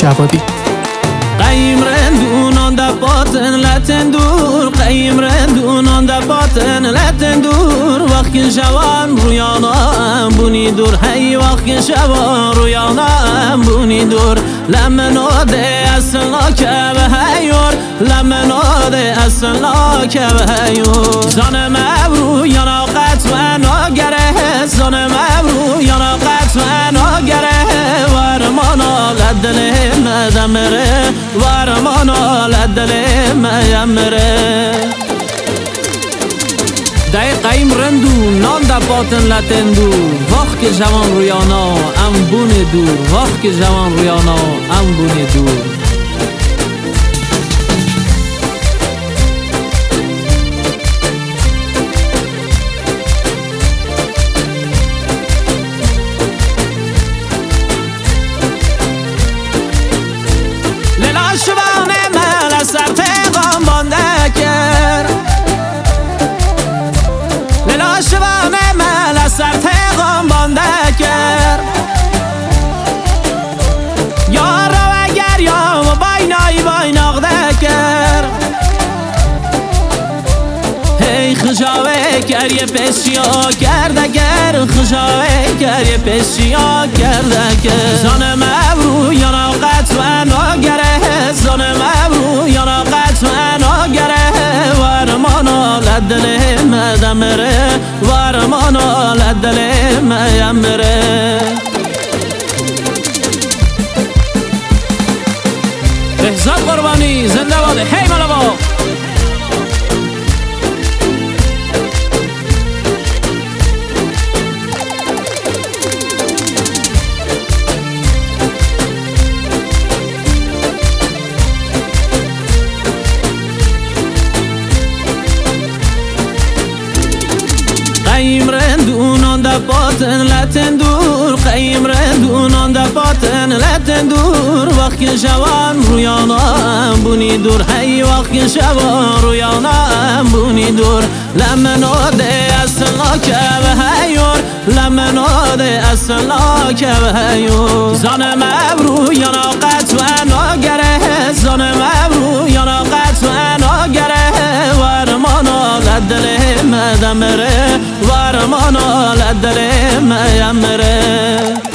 جوادی. قیم رندونان در باطن لطن دور، قیم رندونان در باطن لطن دور. وقت شوان رویانا بونی دور، هی وقت شوان رویانا بونی دور. لمناده اصلا که به هیور، لمناده اصلا که به هیور. زن مبرو یانا قط و ناگره، زن مبرو یانا قط و ناگره. ورمانا لدل مدمره، ورمانا لدل میمره. دای قیم رندو نان دا باطن لطن دور. وقت که جوان رویانا ام بونه دور، وقت که جوان رویانا ام بونه دور. لیلا شبانه من سر تقام بانده کرد، لیلا شبانه من سر تقام بانده کرد. یار و گریا و باینای بایناغده کرد. هی خجاوه کریه پشیا کرده گر، خجاوه کریه پشیا کرده گر. زن مبرو یانا قط و ناگره، زن مبرو یانا قط و ناگره. ورمانا لدل مدمره، ورمانا لدل میمره. بهزاد قربانی زنده باده، هی ملابا. قیم رندونان در باطن لطن دور، قیم رندونان در باطن لطن دور. وقت شوان رویانا بونی دور، هی وقت شوان رویانا بونی دور. لمناده اصلا که به هیور، لمناده اصلا که به هیور. زن مبرو یانا قط و ناگره، زن مبرو یانا قط و ناگره. ورمانا لدل مدمره، ورمانا لدل میمره.